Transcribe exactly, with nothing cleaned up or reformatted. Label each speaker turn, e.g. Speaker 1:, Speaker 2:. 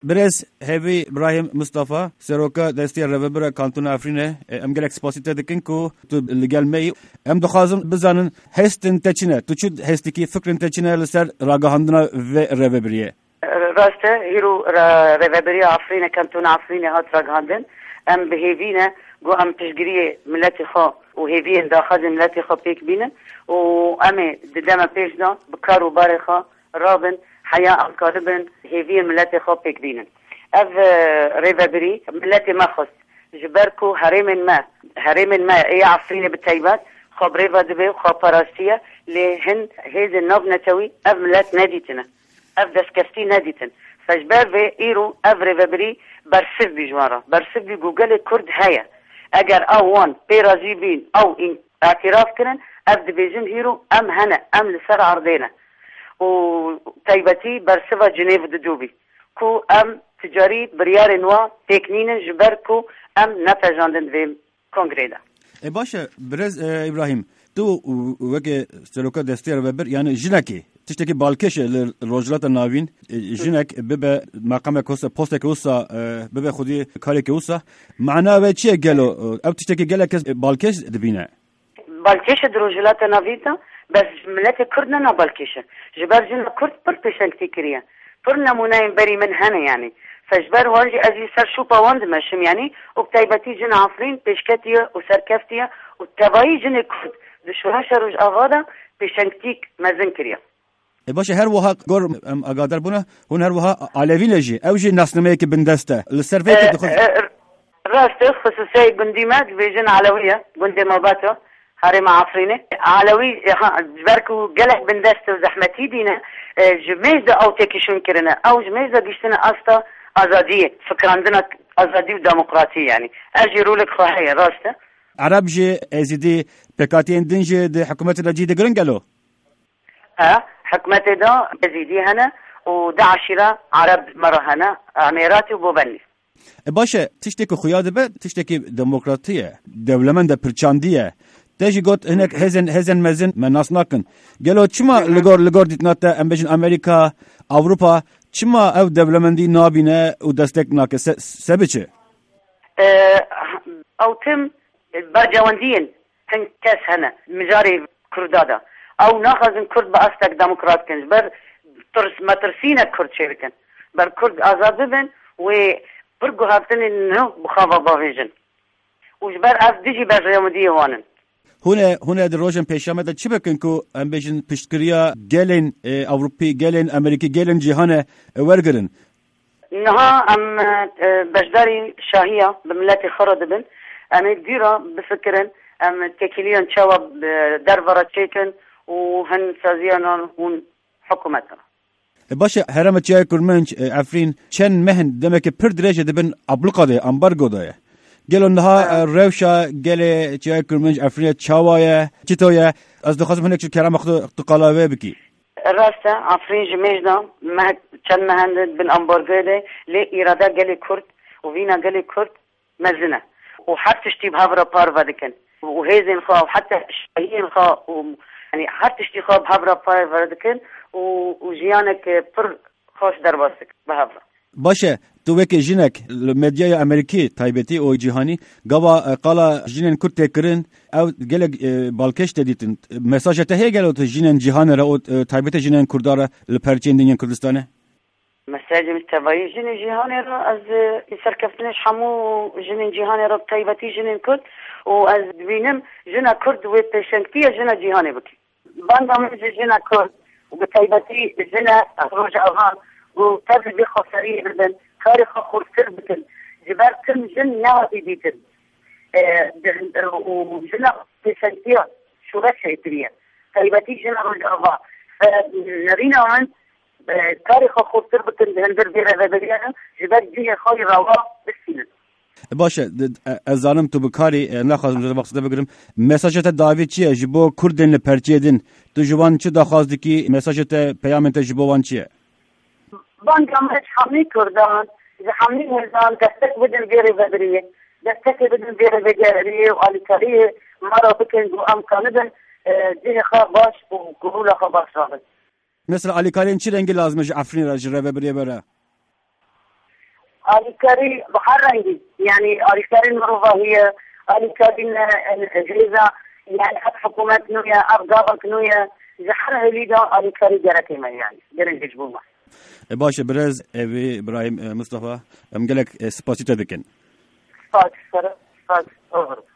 Speaker 1: برز هیوی ابراهیم مصطفی سروکا دستی رهبر کانتون افرینه ام گلک سپاسیته دکن کو تو لگل می ام دخوازم بزنن هستن تچینه تو چود هستی کی فکرن تچینه لسر راگهاندنا و رهبریه
Speaker 2: راسته هیرو رهبری افرینه کانتون افرینه هات راگهاندن ام بهیوینه گو ام تشگیری ملت خو و هیوین داخل ملت خو پیک بینن و ام ددما پیشنا بکارو بار خو رابن حياة القاربن هذه ملتي خوبك بينن اف ريفابري ملتي ما خص جبركو هريم ما هريم ما اي عفرينه بالتايبات خب ريفا دبي خب باراستيا لهن هذه النوب نتوي اف ملات ناديتنا اف دسكستي ناديتن فجبر في ايرو اف ريفابري برسف بجوارا برسف بجوجل كرد هيا اگر او وان بيرازي بين او ان اعتراف كرن اف ديفيجن هيرو ام هنا ام لسر عرضينا وتايبتي برسفة جنيف ددوبي كو ام تجاري بريار نوا تكنين جبركو ام نتجاندن في كونغريدا
Speaker 1: باشه برز ابراهيم تو وكي سلوكا دستير وبر يعني جنكي تشتكي بالكش الرجلات الناوين جنك ببا مقام كوسا بوست كوسا ببا خودي كاري كوسا معناه وشي قالوا او تشتكي قالك بالكش دبينا
Speaker 2: بالكش الرجلات الناويتا بس ملاتي كردنا نابالكيشة جبار جنا كرد پر پیشنگتی کریه پر نمونایم بری من هنه يعني فجبار وارجي ازي سر شوبا واند ماشم يعني وبتايبتي جنا عفرين پیشکتیه و سرکفتیه و تبایی جنا كرد دشوراش روش آغادا پیشنگتیک مزن کریه
Speaker 1: باشه هر وها گور اقادر بونه هون هر وها علوی لجي او جي ناسنمه که بندسته لسرفيت دخل
Speaker 2: راست خصوصي قنديمات بيجن علوية قنديماباتو هاري مع عفرينه علوي جبركو قلق بندسته وزحمتي دينا جميزة او تكيشون كرنا او جميزة قشتنا استا ازادية فكر عندنا ازادية وديمقراطية يعني اجي رولك خواهية راسته
Speaker 1: عرب جي ازيدي بكاتين دنجي دي حكومة الجديدة قرنقلو
Speaker 2: اه حكومة دا ازيدي هنا ودا عشيرة عرب مرة هنا اميراتي وبوبني
Speaker 1: باشه تشتكي خيادة بد تشتكي ديمقراطية دولمن دا برچاندية تيجي قلت هناك هزن هزن مزن من ناس ناكن قالوا چما لغور لغور ديتناتا امبيجن امريكا اوروبا چما او دولمندي نابينه و دستك ناك سبچه
Speaker 2: او تم برجواندين هن كاس هنا مجاري كردادا او ناخذن كرد باستك ديمقراط كنز بر ترس ما ترسينا كرد شيركن بر كرد ازاد بن و برغو هافتن انه بخافا بافيجن وجبر اف ديجي برجواندي وانن
Speaker 1: هنا هنا دروجن پیشامه چی بکن کو ام بیشن پشتکریا گلن اوروپی گلن امریکی گلن جهان ورگرن
Speaker 2: نها ام بجداري شاهيه بملاتي خرد بن ام ديرا بفكرن ام تكليان شواب دربره تشيكن وهن سازيان هون حكومتنا
Speaker 1: باشه هرم چای کرمنج افرین چن مهن دمک پر درجه دبن ابلقاده امبارگو دایه گلو نها روشا گله چای کرمنج افرین چاوایه چطوریه از دخواستم هنک کرام خود تقلاوه بکی
Speaker 2: راسته افرین جمیجنا ما چن مهند بن امبارگوده لی ایراده گلی کرد و وینا گلی کرد مزنه و حتی تشتی بهاورا پاروا دکن و هیزین خواه و حتی شاهین خواه يعني حتى اشتي خواب هبرا باي وردكن وجيانك پر خوش درباسك بهبرا
Speaker 1: باشه تو وكي جينك الميديا امريكي تايبتي او جهاني قبا قالا جينن كرت تكرن او قلق بالكش تديتن مساجة هي قالوا جينن جهان را تايبتي جينن كردارا لپرچين دنيا كردستانه
Speaker 2: مساجة متبعي جينن جهان را از يسركفتنش حمو جينن جهان را تايبتي جينن كرد وأز بينم جنا كرد وبشنكتية جنا جهاني بكي باندا من جنا كرد وبتايبتي جنا روج أغان وتابل بيخو سريع بدن خارخ خورسر بكن جبال كم جن نواتي بيتن وجنا بشنكتية شو رشا يتريا تايبتي جنا روج أغان فنرينا عن خارخ خورسر بكن هندر بيرا بيرا جبال جيه خاري روا بالسنة
Speaker 1: باشه از زانم تو بکاری نخواستم در مقصد بگیرم مساجت دعوی چیه جبو کردن لپرچیدن تو جوان چه دخواست کی مساجت پیامت جبو وان چیه
Speaker 2: بان کامش حملی کردان اذا حملی هزان دستک بدن بیره بدریه دستک بدن بیره بدریه و آلیکاریه مرا بکن و امکان بدن جه خواه باش و قبول خواه باش رابط
Speaker 1: مثل آلیکارین چی رنگی لازمه افرین را جره ببریه بره
Speaker 2: آلیکاری بحر رنگی یعنی آلیکاری مروفه هي آلیکاری جهزة يعني حد حكومات نوية أبقابك نوية زحر هليدا آلیکاری جركي ما يعني جرن جبوما
Speaker 1: باشه برز اوی ابراهیم مصطفى ام گلک سپاسی تا دکن
Speaker 2: سپاس سپاس